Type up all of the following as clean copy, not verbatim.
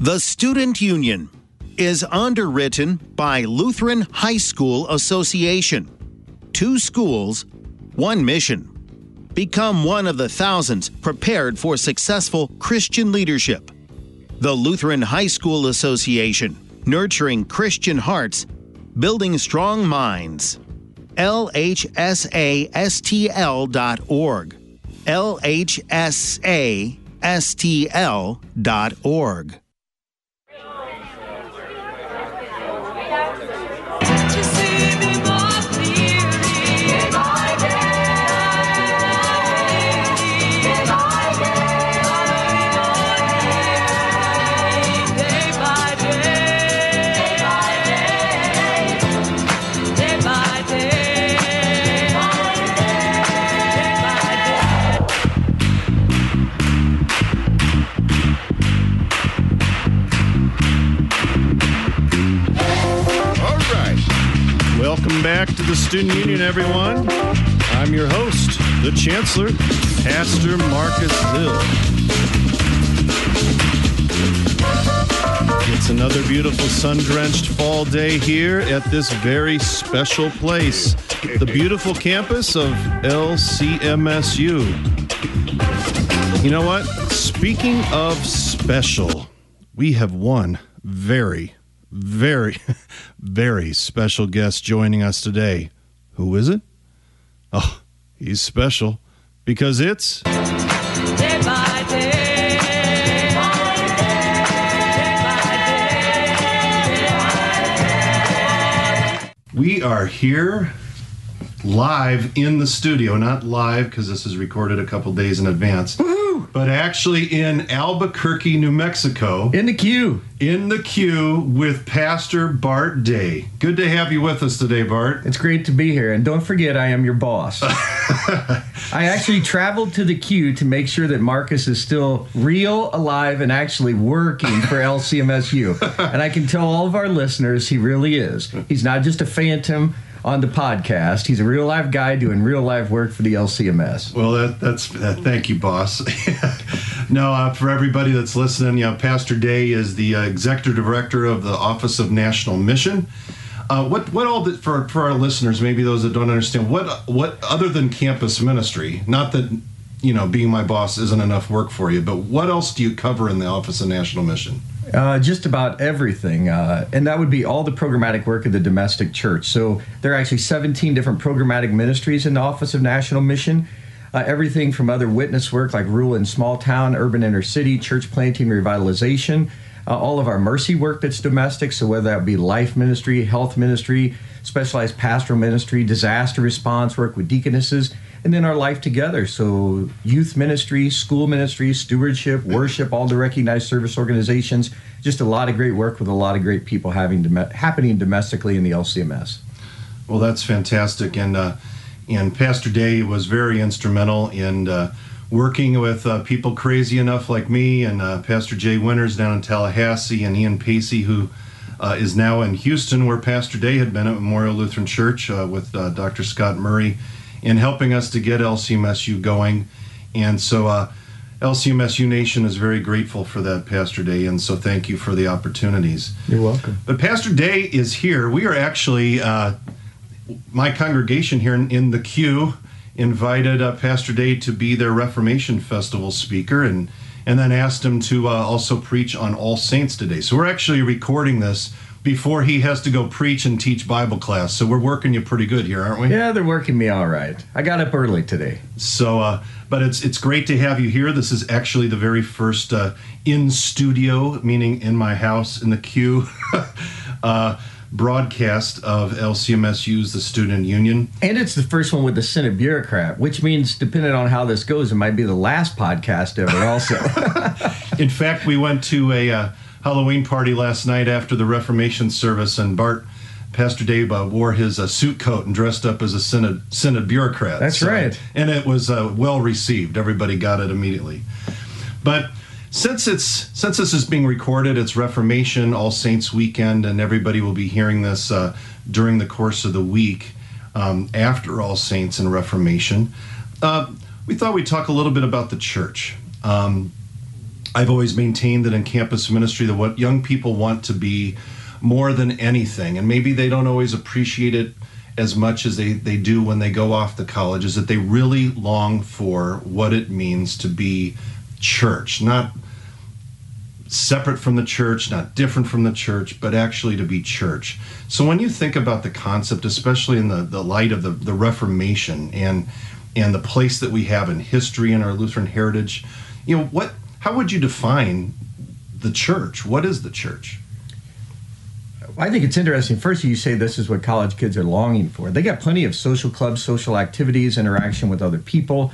The Student Union is underwritten by Lutheran High School Association. 2 schools, 1 mission. Become one of the thousands prepared for successful Christian leadership. The Lutheran High School Association, nurturing Christian hearts, building strong minds. LHSASTL.org. LHSASTL.org. Welcome back to the Student Union, everyone. I'm your host, the Chancellor, Pastor Marcus Hill. It's another beautiful sun-drenched fall day here at this very special place, the beautiful campus of LCMSU. You know what? Speaking of special, we have one very special guest joining us today. Who is it? Oh, he's special because it's Day by Day. We are here live in the studio, not live because this is recorded a couple days in advance. Woo-hoo! But actually in Albuquerque, New Mexico. In the queue. In the queue with Pastor Bart Day. Good to have you with us today, Bart. It's great to be here. And don't forget, I am your boss. I actually traveled to the queue to make sure that Marcus is still real, alive, and actually working for LCMSU. And I can tell all of our listeners he really is. He's not just a phantom on the podcast. He's a real live guy doing real live work for the LCMS. Well, that's thank you, boss. No, for everybody that's listening, Pastor Day is the executive director of the Office of National Mission. What all for our listeners, maybe those that don't understand, what other than campus ministry? Not that being my boss isn't enough work for you, but what else do you cover in the Office of National Mission? Just about everything, and that would be all the programmatic work of the domestic church. So there are actually 17 different programmatic ministries in the Office of National Mission. Everything from other witness work like rural and small town, urban inner city, church planting, revitalization, all of our mercy work that's domestic, so whether that be life ministry, health ministry, specialized pastoral ministry, disaster response work with deaconesses, and then our life together, so youth ministry, school ministry, stewardship, worship, all the recognized service organizations, just a lot of great work with a lot of great people happening domestically in the LCMS. Well, that's fantastic, and Pastor Day was very instrumental in working with people crazy enough like me, and Pastor Jay Winters down in Tallahassee, and Ian Pacey, who is now in Houston, where Pastor Day had been at Memorial Lutheran Church with Dr. Scott Murray, in helping us to get LCMSU going. And so LCMSU Nation is very grateful for that, Pastor Day, and so thank you for the opportunities. You're welcome. But Pastor Day is here. We are actually, my congregation here in the queue invited Pastor Day to be their Reformation Festival speaker, and then asked him to also preach on All Saints today. So we're actually recording this before he has to go preach and teach Bible class. So we're working you pretty good here, aren't we? Yeah, they're working me all right. I got up early today. So, but it's great to have you here. This is actually the very first in studio, meaning in my house, in the queue, broadcast of LCMSU's The Student Union. And it's the first one with the Senate bureaucrat, which means, depending on how this goes, it might be the last podcast ever also. In fact, we went to a Halloween party last night after the Reformation service, and Pastor Dave wore his suit coat and dressed up as a Senate bureaucrat. That's right. And it was well received. Everybody got it immediately. But since this is being recorded, it's Reformation All Saints weekend, and everybody will be hearing this during the course of the week after All Saints and Reformation. We thought we'd talk a little bit about the church. I've always maintained that in campus ministry, that what young people want to be more than anything, and maybe they don't always appreciate it as much as they do when they go off to college, is that they really long for what it means to be church, not separate from the church, not different from the church, but actually to be church. So when you think about the concept, especially in the light of the Reformation and the place that we have in history and our Lutheran heritage, how would you define the church? What is the church? I think it's interesting. First, you say this is what college kids are longing for. They got plenty of social clubs, social activities, interaction with other people.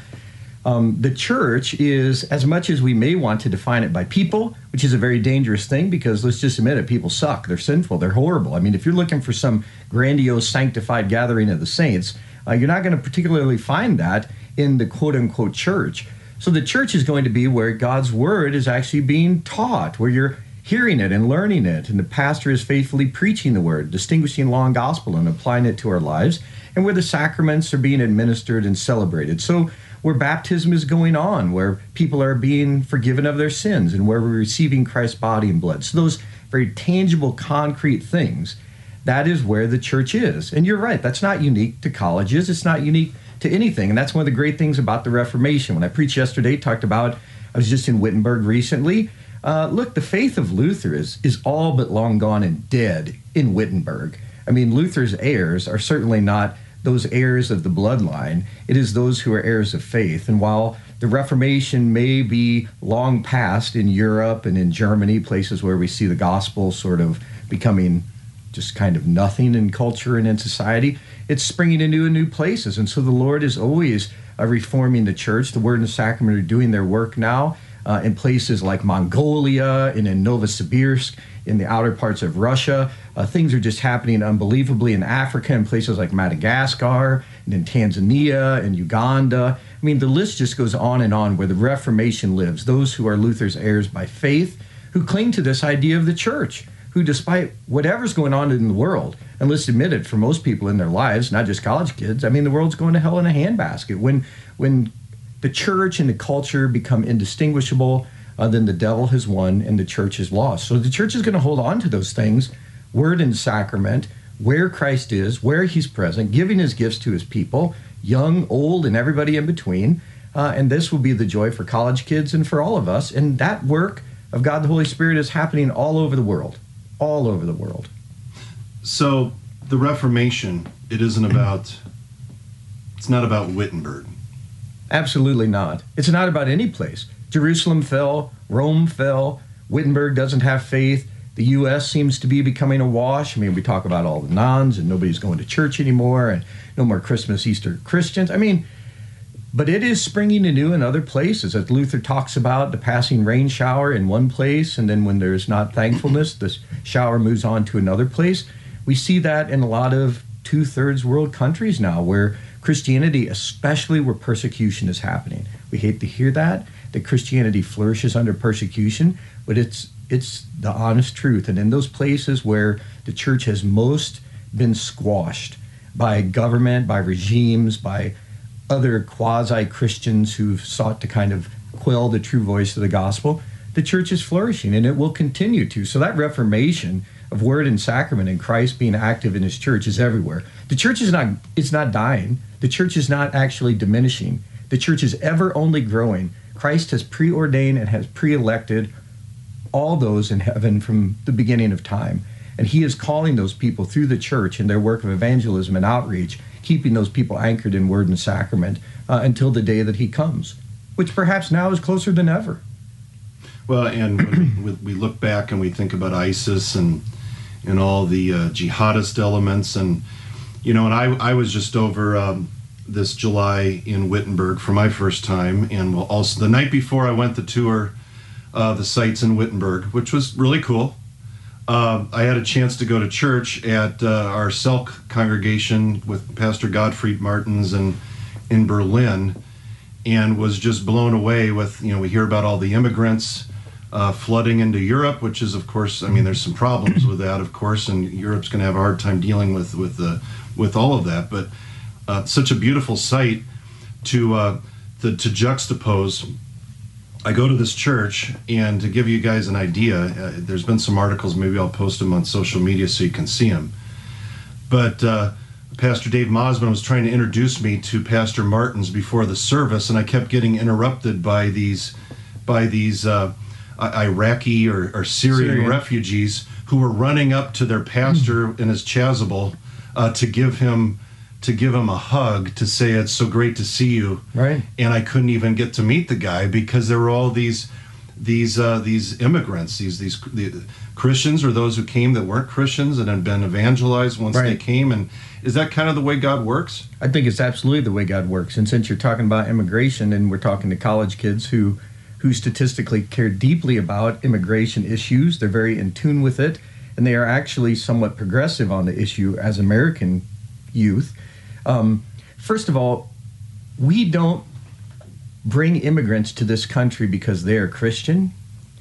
The church is, as much as we may want to define it by people, which is a very dangerous thing, because let's just admit it, people suck. They're sinful. They're horrible. I mean, if you're looking for some grandiose, sanctified gathering of the saints, you're not going to particularly find that in the quote-unquote church. So the church is going to be where God's word is actually being taught, where you're hearing it and learning it, and the pastor is faithfully preaching the word, distinguishing law and gospel and applying it to our lives, and where the sacraments are being administered and celebrated. So where baptism is going on, where people are being forgiven of their sins, and where we're receiving Christ's body and blood. So those very tangible, concrete things, that is where the church is. And you're right, that's not unique to colleges. It's not unique to anything. And that's one of the great things about the Reformation. When I preached yesterday, talked about, I was just in Wittenberg recently. Look, the faith of Luther is all but long gone and dead in Wittenberg. I mean, Luther's heirs are certainly not those heirs of the bloodline. It is those who are heirs of faith. And while the Reformation may be long past in Europe and in Germany, places where we see the gospel sort of becoming just kind of nothing in culture and in society, it's springing into new places. And so the Lord is always reforming the church. The Word and the Sacrament are doing their work now in places like Mongolia and in Novosibirsk, in the outer parts of Russia. Things are just happening unbelievably in Africa, in places like Madagascar, and in Tanzania and Uganda. I mean, the list just goes on and on where the Reformation lives. Those who are Luther's heirs by faith, who cling to this idea of the church, who despite whatever's going on in the world, and let's admit it, for most people in their lives, not just college kids, I mean, the world's going to hell in a handbasket. When the church and the culture become indistinguishable, then the devil has won and the church is lost. So the church is going to hold on to those things, word and sacrament, where Christ is, where he's present, giving his gifts to his people, young, old, and everybody in between. And this will be the joy for college kids and for all of us. And that work of God the Holy Spirit is happening all over the world. All over the world. So the Reformation, it's not about Wittenberg. Absolutely not. It's not about any place. Jerusalem fell, Rome fell, Wittenberg doesn't have faith, the U.S. seems to be becoming awash. I mean, we talk about all the nuns and nobody's going to church anymore and no more Christmas, Easter Christians. I mean, but it is springing anew in other places. As Luther talks about the passing rain shower in one place, and then when there's not thankfulness, the shower moves on to another place. We see that in a lot of two-thirds world countries now, where Christianity, especially where persecution is happening. We hate to hear that Christianity flourishes under persecution, but it's the honest truth. And in those places where the church has most been squashed by government, by regimes, by other quasi-Christians who've sought to kind of quell the true voice of the gospel, the church is flourishing, and it will continue to. So that reformation of word and sacrament and Christ being active in his church is everywhere. The church is not dying. The church is not actually diminishing. The church is ever only growing. Christ has preordained and has pre-elected all those in heaven from the beginning of time. And he is calling those people through the church in their work of evangelism and outreach, keeping those people anchored in word and sacrament until the day that he comes, which perhaps now is closer than ever. Well, and when we look back and we think about ISIS and all the jihadist elements, and and I was just over this July in Wittenberg for my first time, and also the night before I went to tour the sites in Wittenberg, which was really cool. I had a chance to go to church at our Selk congregation with Pastor Gottfried Martens in Berlin, and was just blown away with, we hear about all the immigrants flooding into Europe, which is, of course, there's some problems with that, of course, and Europe's going to have a hard time dealing with all of that. But such a beautiful sight to juxtapose I go to this church, and to give you guys an idea, there's been some articles, maybe I'll post them on social media so you can see them. But Pastor Dave Mosman was trying to introduce me to Pastor Martins before the service, and I kept getting interrupted by these Iraqi or Syrian refugees who were running up to their pastor in his chasuble to give him a hug, to say it's so great to see you. Right. And I couldn't even get to meet the guy because there were all these immigrants, the Christians, or those who came that weren't Christians and had been evangelized once they came. And is that kind of the way God works? I think it's absolutely the way God works. And since you're talking about immigration, and we're talking to college kids who statistically care deeply about immigration issues, they're very in tune with it, and they are actually somewhat progressive on the issue as American youth. First of all, we don't bring immigrants to this country because they are Christian.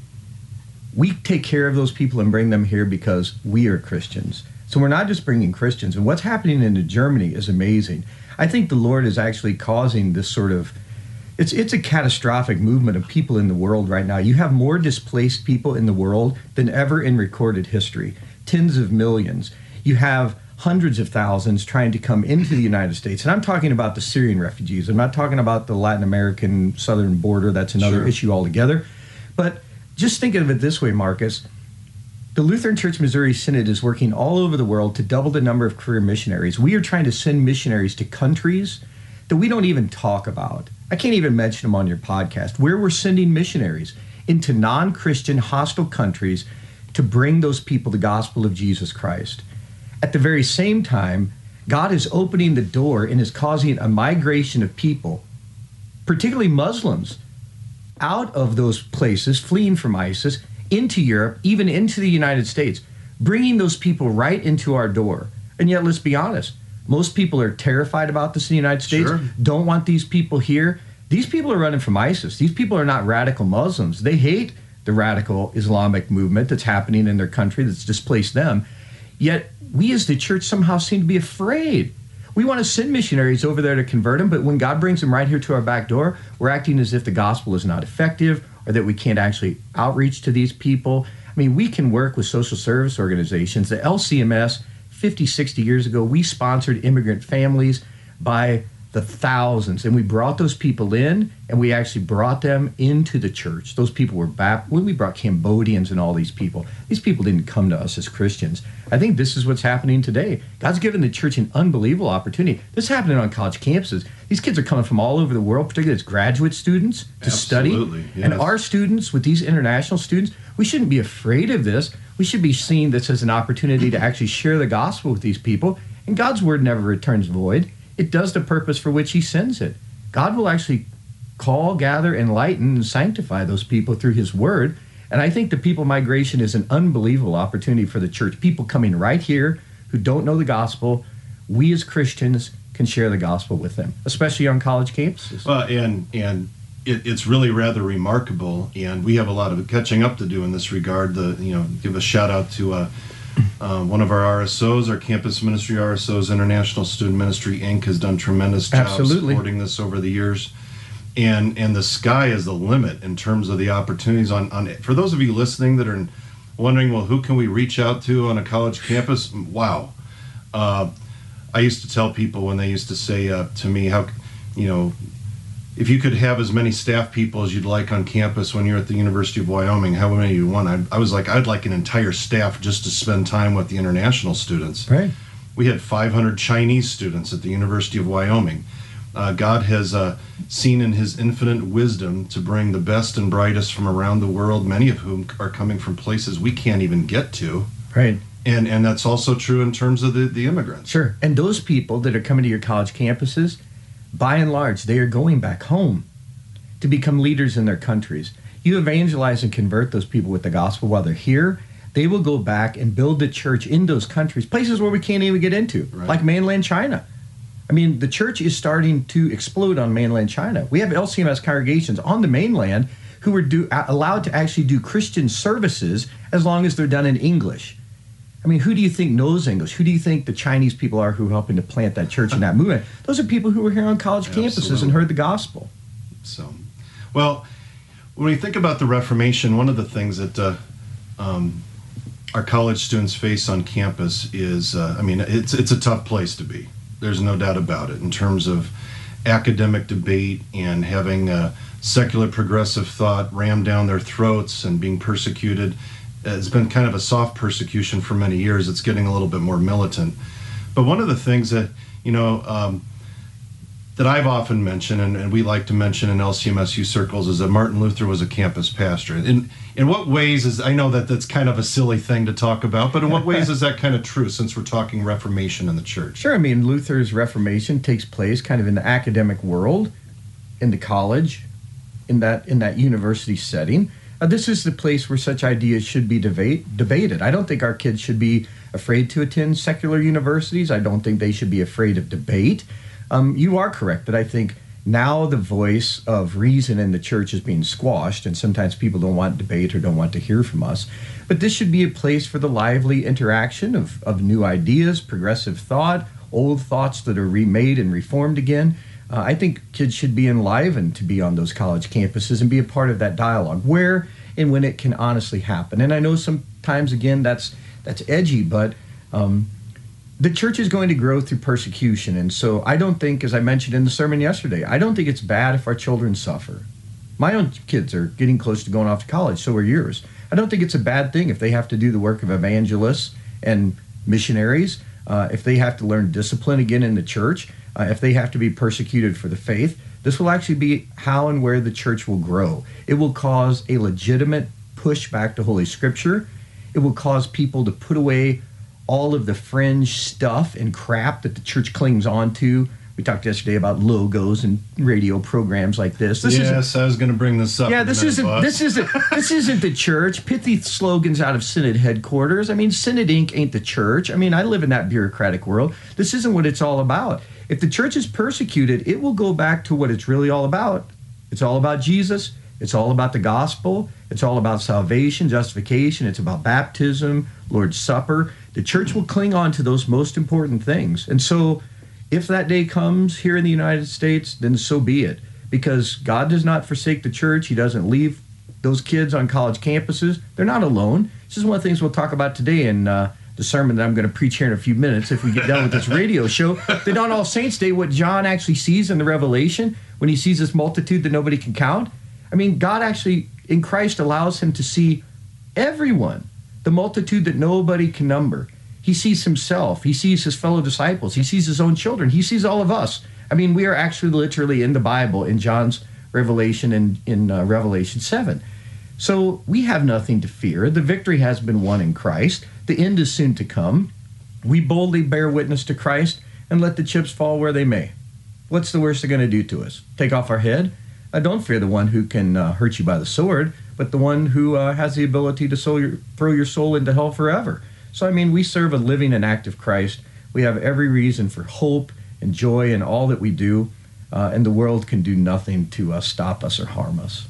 We take care of those people and bring them here because we are Christians. So we're not just bringing Christians. And what's happening in Germany is amazing. I think the Lord is actually causing this sort of, it's a catastrophic movement of people in the world right now. You have more displaced people in the world than ever in recorded history. Tens of millions. You have hundreds of thousands trying to come into the United States. And I'm talking about the Syrian refugees. I'm not talking about the Latin American southern border. That's another issue altogether. But just think of it this way, Marcus. The Lutheran Church Missouri Synod is working all over the world to double the number of career missionaries. We are trying to send missionaries to countries that we don't even talk about. I can't even mention them on your podcast, where we're sending missionaries into non-Christian hostile countries to bring those people the gospel of Jesus Christ. At the very same time, God is opening the door and is causing a migration of people, particularly Muslims, out of those places, fleeing from ISIS, into Europe, even into the United States, bringing those people right into our door. And yet, let's be honest, most people are terrified about this in the United States, don't want these people here. These people are running from ISIS. These people are not radical Muslims. They hate the radical Islamic movement that's happening in their country that's displaced them. Yet, we as the church somehow seem to be afraid. We want to send missionaries over there to convert them, but when God brings them right here to our back door, we're acting as if the gospel is not effective or that we can't actually outreach to these people. I mean, we can work with social service organizations. The LCMS, 50, 60 years ago, we sponsored immigrant families by the thousands, and we brought those people in, and we actually brought them into the church. Those people were when we brought Cambodians and all these people didn't come to us as Christians. I think this is what's happening today. God's given the church an unbelievable opportunity. This is happening on college campuses. These kids are coming from all over the world, particularly as graduate students, to study. Yes. And our students, with these international students, we shouldn't be afraid of this. We should be seeing this as an opportunity to actually share the gospel with these people. And God's word never returns void. It does the purpose for which he sends it. God will actually call, gather, enlighten, and sanctify those people through his word. And I think the people migration is an unbelievable opportunity for the church. People coming right here who don't know the gospel. We as Christians can share the gospel with them, especially on college campuses. And it's really rather remarkable, and we have a lot of catching up to do in this regard. Give a shout out to one of our RSOs, our campus ministry RSOs, International Student Ministry Inc. has done tremendous job supporting this over the years. And the sky is the limit in terms of the opportunities on for those of you listening that are wondering, well, who can we reach out to on a college campus? Wow. I used to tell people when they used to say to me, how, if you could have as many staff people as you'd like on campus when you're at the University of Wyoming, how many you want? I was like, I'd like an entire staff just to spend time with the international students. Right. We had 500 Chinese students at the University of Wyoming. God has seen in his infinite wisdom to bring the best and brightest from around the world, many of whom are coming from places we can't even get to. Right. And that's also true in terms of the immigrants. Sure. And those people that are coming to your college campuses, by and large, they are going back home to become leaders in their countries. You evangelize and convert those people with the gospel while they're here. They will go back and build the church in those countries, places where we can't even get into, like mainland China. I mean, the church is starting to explode on mainland China. We have LCMS congregations on the mainland who are allowed to actually do Christian services as long as they're done in English. I mean, who do you think knows English? Who do you think the Chinese people are who are helping to plant that church and that movement? Those are people who were here on college campuses and heard the gospel. So, well, When we think about the Reformation, one of the things that our college students face on campus is, it's a tough place to be. There's no doubt about it in terms of academic debate and having secular progressive thought rammed down their throats and being persecuted. It's been kind of a soft persecution for many years. It's getting a little bit more militant. But one of the things that, that I've often mentioned, and we like to mention in LCMSU circles, is that Martin Luther was a campus pastor. In what ways I know that that's kind of a silly thing to talk about, but in what ways is that kind of true, since we're talking Reformation in the church? Sure. Luther's Reformation takes place kind of in the academic world, in the college, in that university setting. This is the place where such ideas should be debated. I don't think our kids should be afraid to attend secular universities. I don't think they should be afraid of debate. You are correct that I think now the voice of reason in the church is being squashed, and sometimes people don't want debate or don't want to hear from us. But this should be a place for the lively interaction of new ideas, progressive thought, old thoughts that are remade and reformed again. I think kids should be enlivened to be on those college campuses and be a part of that dialogue where and when it can honestly happen. And I know sometimes, again, that's edgy, but the church is going to grow through persecution. And so I don't think, as I mentioned in the sermon yesterday, I don't think it's bad if our children suffer. My own kids are getting close to going off to college, so are yours. I don't think it's a bad thing if they have to do the work of evangelists and missionaries, if they have to learn discipline again in the church, if they have to be persecuted for the faith. This will actually be how and where the church will grow. It will cause a legitimate pushback to Holy Scripture. It will cause people to put away all of the fringe stuff and crap that the church clings on to. We talked yesterday about logos and radio programs like this. Yes, I was going to bring this up. Yeah, this isn't the church. Pithy slogans out of Synod headquarters. Synod Inc. ain't the church. I live in that bureaucratic world. This isn't what it's all about. If the church is persecuted, it will go back to what it's really all about. It's all about Jesus. It's all about the gospel. It's all about salvation, justification. It's about baptism, Lord's Supper. The church will cling on to those most important things. And so if that day comes here in the United States, then so be it. Because God does not forsake the church. He doesn't leave those kids on college campuses. They're not alone. This is one of the things we'll talk about today in the sermon that I'm going to preach here in a few minutes if we get done with this radio show. That on All Saints Day, what John actually sees in the Revelation, when he sees this multitude that nobody can count, God actually, in Christ, allows him to see everyone, the multitude that nobody can number. He sees himself. He sees his fellow disciples. He sees his own children. He sees all of us. We are actually literally in the Bible, in John's Revelation and in Revelation 7. So we have nothing to fear. The victory has been won in Christ. The end is soon to come. We boldly bear witness to Christ and let the chips fall where they may. What's the worst they're going to do to us? Take off our head? Don't fear the one who can hurt you by the sword, but the one who has the ability to throw your soul into hell forever. So, we serve a living and active Christ. We have every reason for hope and joy in all that we do, and the world can do nothing to stop us or harm us.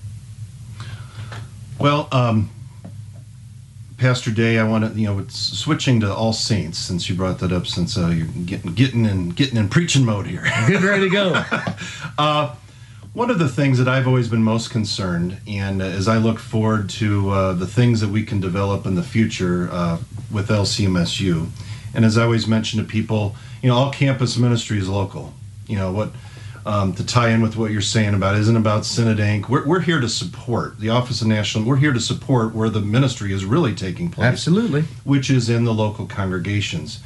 Well, Pastor Day, I want to, switching to All Saints, since you brought that up, since you're getting in preaching mode here. Get ready to go. One of the things that I've always been most concerned, and as I look forward to the things that we can develop in the future with LCMSU, and as I always mention to people, all campus ministry is local. To tie in with what you're saying about isn't about Synod Inc. We're here to support the Office of National. We're here to support where the ministry is really taking place. Absolutely, which is in the local congregations.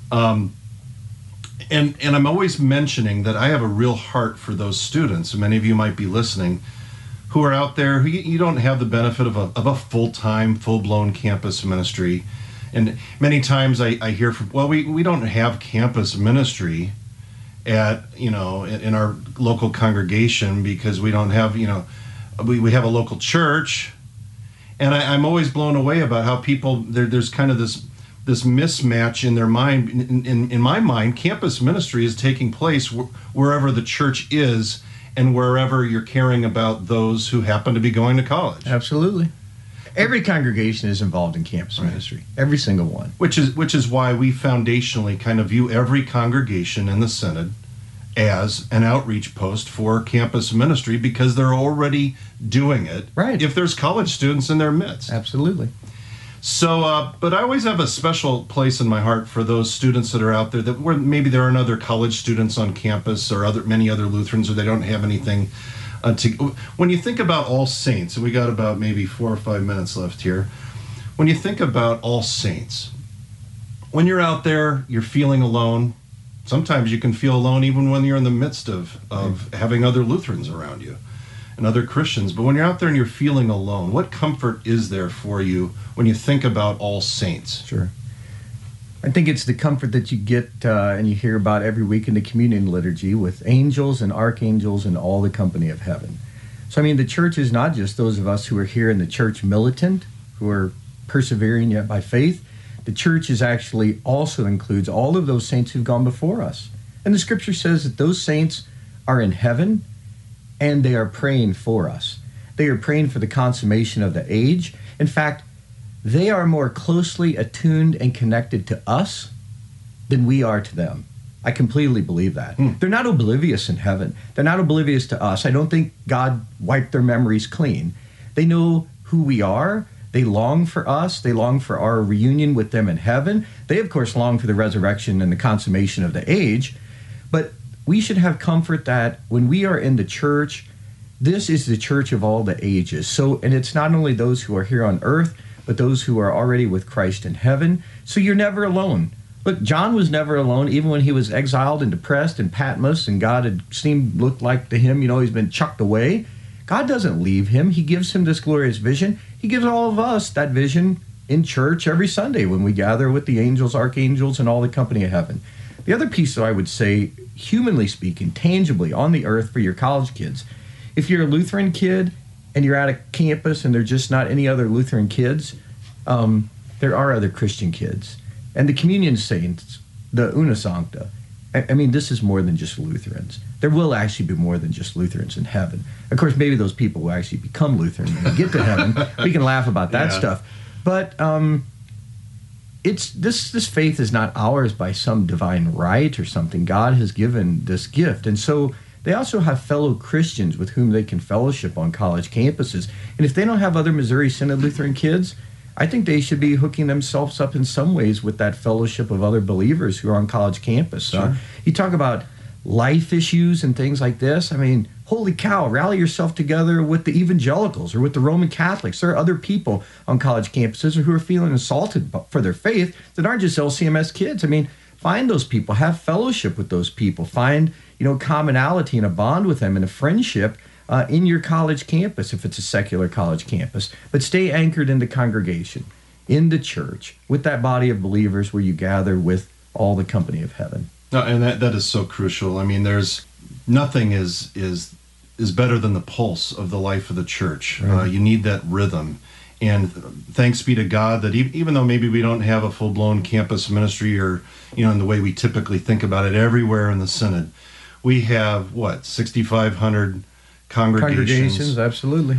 And I'm always mentioning that I have a real heart for those students, and many of you might be listening, who are out there who you don't have the benefit of a full-time, full-blown campus ministry. And many times I hear from, we don't have campus ministry at, in our local congregation because we don't have, we have a local church. And I'm always blown away about how people, there's kind of this mismatch in their mind. In my mind, campus ministry is taking place wherever the church is and wherever you're caring about those who happen to be going to college. Absolutely. Every congregation is involved in campus ministry. Every single one. Which is why we foundationally kind of view every congregation in the Synod as an outreach post for campus ministry because they're already doing it. Right. If there's college students in their midst. Absolutely. So, but I always have a special place in my heart for those students that are out there that where maybe there aren't other college students on campus or many other Lutherans, or they don't have anything when you think about All Saints, and we got about maybe 4 or 5 minutes left here. When you think about All Saints, when you're out there, you're feeling alone. Sometimes you can feel alone even when you're in the midst of having other Lutherans around you and other Christians. But when you're out there and you're feeling alone, what comfort is there for you when you think about All Saints? Sure. I think it's the comfort that you get and you hear about every week in the communion liturgy with angels and archangels and all the company of heaven. So, I mean, the church is not just those of us who are here in the church militant, who are persevering yet by faith. The church is actually also includes all of those saints who've gone before us. And the scripture says that those saints are in heaven and they are praying for us. They are praying for the consummation of the age. In fact, they are more closely attuned and connected to us than we are to them. I completely believe that. They're not oblivious in heaven. They're not oblivious to us. I don't think God wiped their memories clean. They know who we are. They long for us. They long for our reunion with them in heaven. They, of course, long for the resurrection and the consummation of the age. But we should have comfort that when we are in the church, this is the church of all the ages. So, and it's not only those who are here on earth, but those who are already with Christ in heaven. So you're never alone. Look, John was never alone, even when he was exiled and depressed in Patmos, and God had looked like to him, he's been chucked away. God doesn't leave him. He gives him this glorious vision. He gives all of us that vision in church every Sunday when we gather with the angels, archangels, and all the company of heaven. The other piece that I would say, humanly speaking, tangibly on the earth for your college kids, if you're a Lutheran kid and you're at a campus and there's just not any other Lutheran kids, there are other Christian kids. And the communion saints, the Una Sancta, I mean, this is more than just Lutherans. There will actually be more than just Lutherans in heaven. Of course, maybe those people will actually become Lutheran when they get to heaven. We can laugh about that stuff. But it's this faith is not ours by some divine right or something. God has given this gift. And so they also have fellow Christians with whom they can fellowship on college campuses. And if they don't have other Missouri Synod Lutheran kids, I think they should be hooking themselves up in some ways with that fellowship of other believers who are on college campus. Sure. You talk about life issues and things like this. I mean, holy cow, rally yourself together with the evangelicals or with the Roman Catholics. There are other people on college campuses who are feeling assaulted for their faith that aren't just LCMS kids. I mean, find those people, have fellowship with those people, find, commonality and a bond with them and a friendship in your college campus, if it's a secular college campus. But stay anchored in the congregation, in the church, with that body of believers where you gather with all the company of heaven. No, and that is so crucial. I mean, there's nothing is better than the pulse of the life of the church. Right. You need that rhythm. And thanks be to God that even though maybe we don't have a full-blown campus ministry or, in the way we typically think about it everywhere in the Synod, we have, 6,500 congregations, absolutely.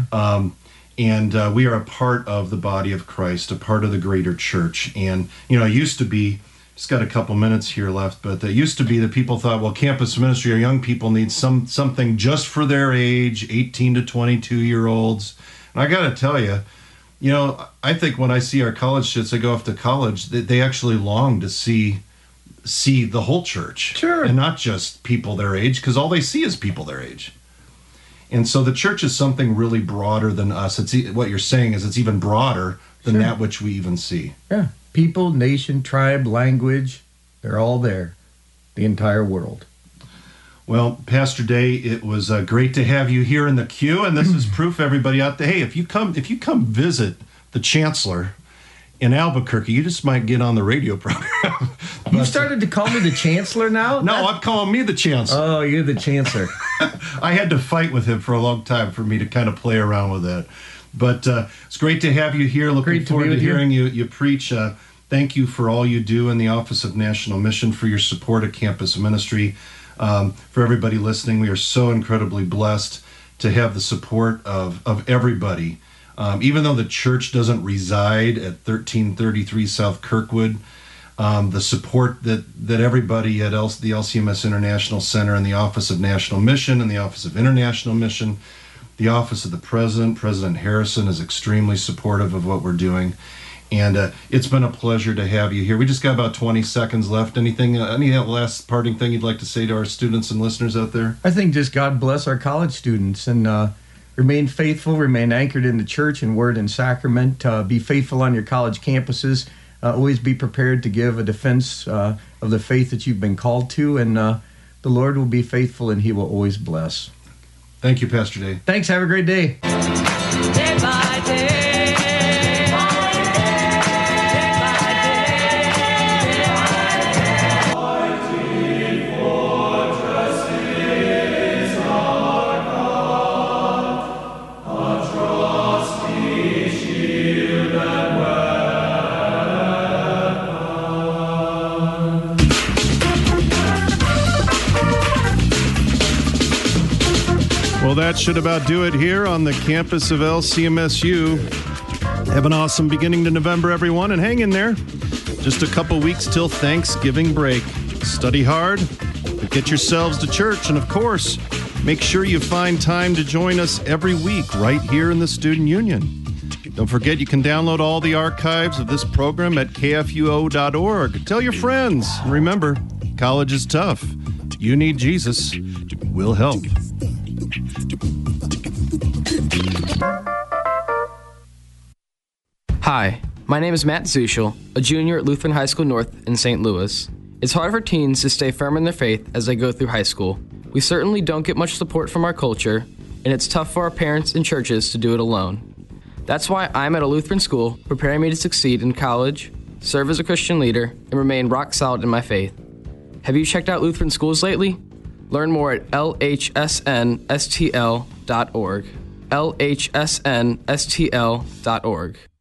And we are a part of the body of Christ, a part of the greater church. And, it used to be, just got a couple minutes here left, but it used to be that people thought, well, campus ministry or young people need something just for their age, 18 to 22-year-olds. And I got to tell you, I think when I see our college kids that go off to college, they actually long to see the whole church. Sure. And not just people their age, because all they see is people their age. And so the church is something really broader than us. What you're saying is it's even broader than that which we even see. Yeah. People, nation, tribe, language, they're all there. The entire world. Well, Pastor Day, it was great to have you here in the queue, and this is proof, everybody out there. Hey, if you come visit the Chancellor in Albuquerque, you just might get on the radio program. You started to call me the Chancellor now? No, I'm calling me the Chancellor. Oh, you're the Chancellor. I had to fight with him for a long time for me to kind of play around with that. But it's great to have you here. Looking forward to hearing you preach. Thank you for all you do in the Office of National Mission, for your support of campus ministry. For everybody listening, we are so incredibly blessed to have the support of everybody. Even though the church doesn't reside at 1333 South Kirkwood, the support that everybody at the LCMS International Center and the Office of National Mission and the Office of International Mission, the Office of the President Harrison, is extremely supportive of what we're doing. And it's been a pleasure to have you here. We just got about 20 seconds left. Any last parting thing you'd like to say to our students and listeners out there? I think just God bless our college students, and remain faithful, remain anchored in the church and word and sacrament. Be faithful on your college campuses. Always be prepared to give a defense of the faith that you've been called to, and the Lord will be faithful and he will always bless. Thank you, Pastor Day. Thanks. Have a great day. Day by day. Well, that should about do it here on the campus of LCMSU. Have an awesome beginning to November, everyone, and hang in there. Just a couple weeks till Thanksgiving break. Study hard, but get yourselves to church, and of course, make sure you find time to join us every week right here in the Student Union. Don't forget you can download all the archives of this program at kfuo.org. Tell your friends, and remember, college is tough. You need Jesus. We'll help. Hi, my name is Matt Zuschel, a junior at Lutheran High School North in St. Louis. It's hard for teens to stay firm in their faith as they go through high school. We certainly don't get much support from our culture, and it's tough for our parents and churches to do it alone. That's why I'm at a Lutheran school, preparing me to succeed in college, serve as a Christian leader, and remain rock solid in my faith. Have you checked out Lutheran schools lately? Learn more at lhsnstl.org. lhsnstl.org.